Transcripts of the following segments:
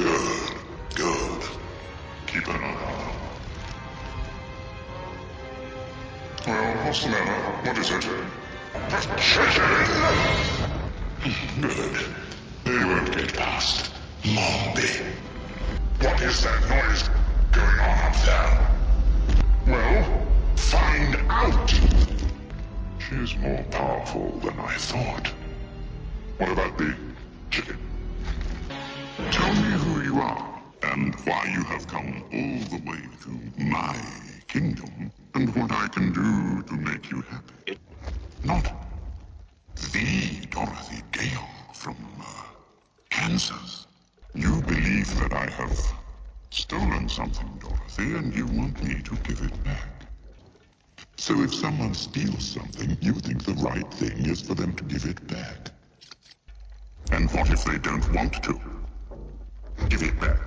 Good, good. Keep an eye on them. Well, what's the matter? What is it? The chicken! Good. They won't get past Mombi. What is that noise going on up there? Well, find out. She's more powerful than I thought. What about the chicken? Tell me who you are, and why you have come all the way to my kingdom, and what I can do to make you happy. Not the Dorothy Gale from Kansas. You believe that I have stolen something, Dorothy, and you want me to give it back. So if someone steals something, you think the right thing is for them to give it back. And what if they don't want to? Give it back.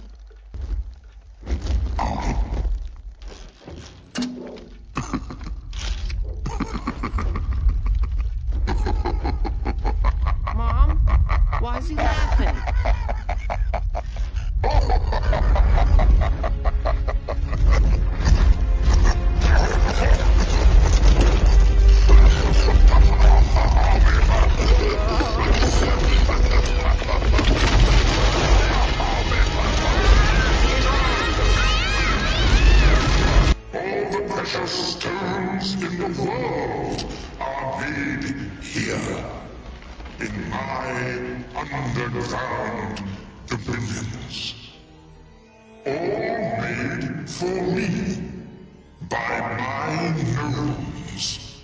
Oh. Mom? Why is he laughing? All the precious stones in the world are made here, in my underground dominions. All made for me, by my gnomes.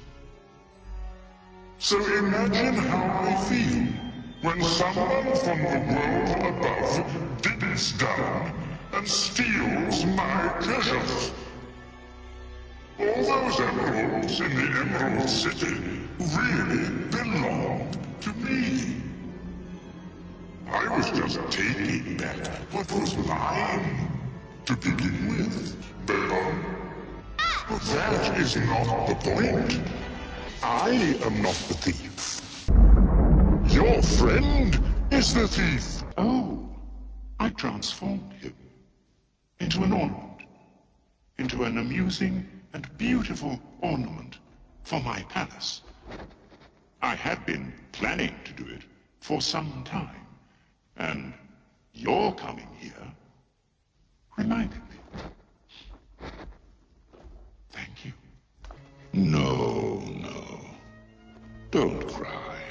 So imagine how I feel when someone from the world above digs down and steals my treasures. All those emeralds in the Emerald City really belong to me. I was just taking back what was mine to begin with, Bella. But that is not the point. I am not the thief. Your friend is the thief. Oh, I transformed him into an ornament, into an amusing and beautiful ornament for my palace. I had been planning to do it for some time, and your coming here reminded me. Thank you. No. Don't cry.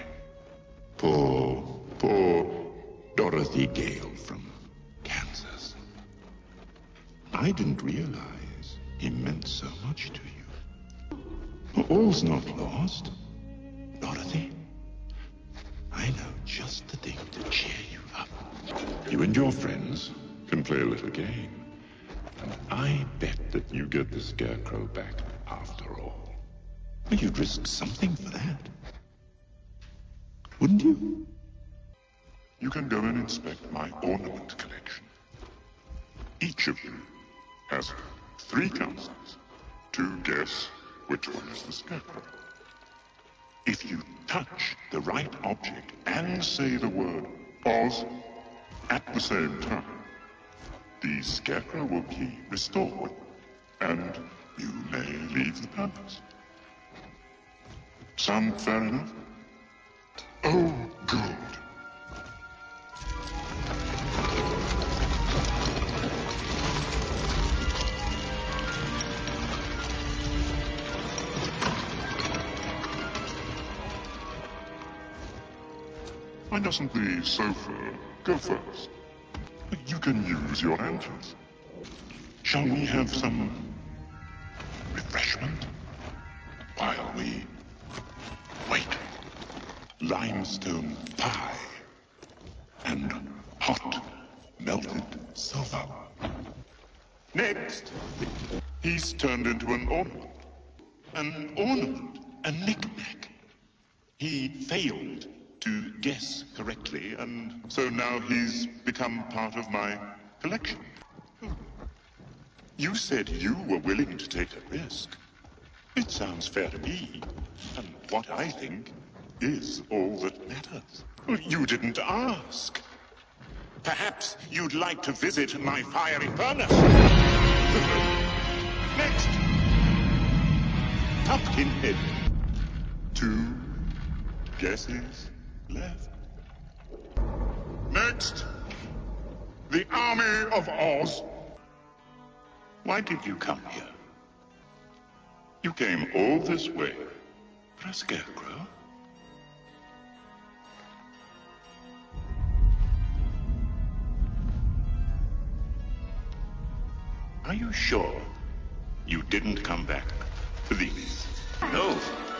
Poor Dorothy Gale from Kansas. I didn't realize he meant so much to you. All's not lost, Dorothy. I know just the thing to cheer you up. You and your friends can play a little game. And I bet that you get the Scarecrow back after all. You'd risk something for that. Wouldn't you? You can go and inspect my ornament collection. Each of you has 3 chances to guess which one is the Scarecrow. If you touch the right object and say the word Oz at the same time, the Scarecrow will be restored, and you may leave the palace. Sound fair enough? Oh, good. Why doesn't the sofa go first? You can use your answers. Shall we have some refreshment while we wait? Limestone pie and hot melted silver. Next, he's turned into an ornament. An ornament, a knick-knack. He failed to guess correctly, and so now he's become part of my collection. You said you were willing to take a risk. It sounds fair to me, and what I think is all that matters. You didn't ask. Perhaps you'd like to visit my fiery furnace. Next, Pumpkinhead. 2 guesses left. Next, the Army of Oz. Why did you come here? You came all this way for a scarecrow? Are you sure you didn't come back for these? No.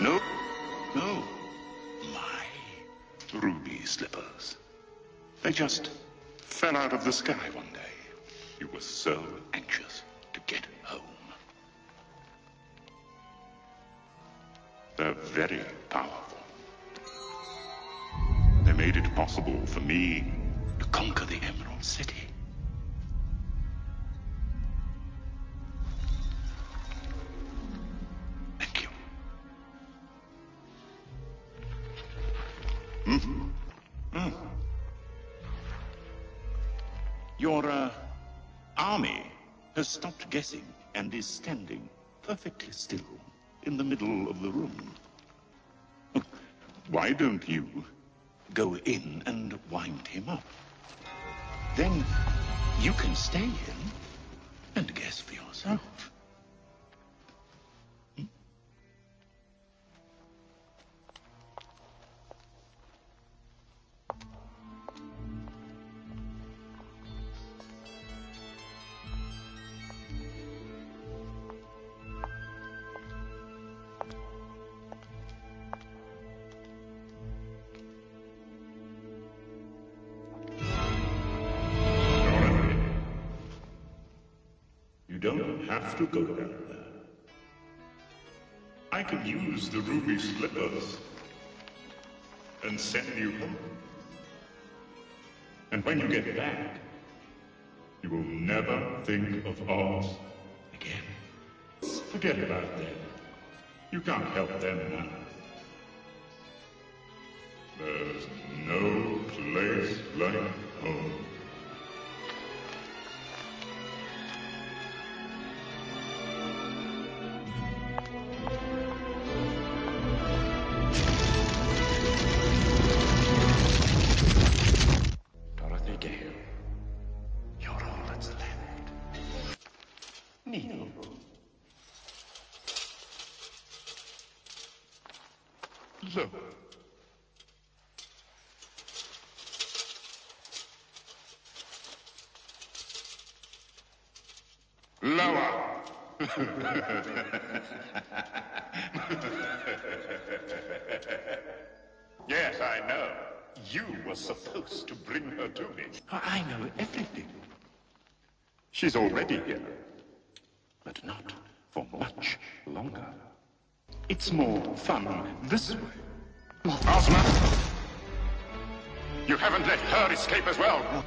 My ruby slippers. They just fell out of the sky one day. You were so anxious to get home. They're very powerful. They made it possible for me to conquer the Emerald City. Thank you. Your army has stopped guessing and is standing perfectly still in the middle of the room. Why don't you go in and wind him up? Then you can stay in and guess for yourself. You don't have to go down there. I can use the ruby slippers and send you home. And when you get back, you will never think of Oz again. Forget about them. You can't help them now. There's no place like home. Dorothy Gale, you're all that's left. Needle. Look. Lower. Yes, I know. You were supposed to bring her to me. I know everything. She's already here. But not for much longer. It's more fun this way. Ozma! You haven't let her escape as well.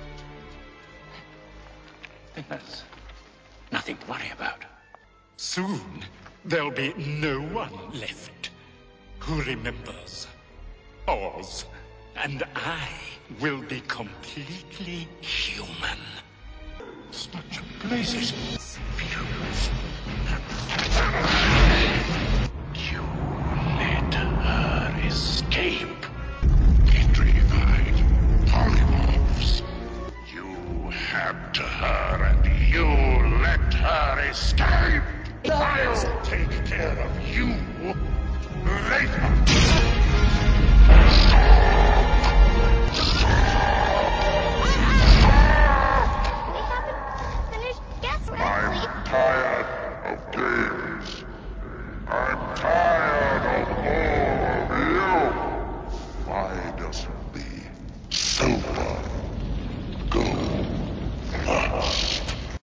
Then there's nothing to worry about. Soon, there'll be no one left who remembers Oz. And I will be completely human. Such blazes. Fuse. You let her escape. Petrified polymorphs. You had her and you let her escape. I'll take care of you later.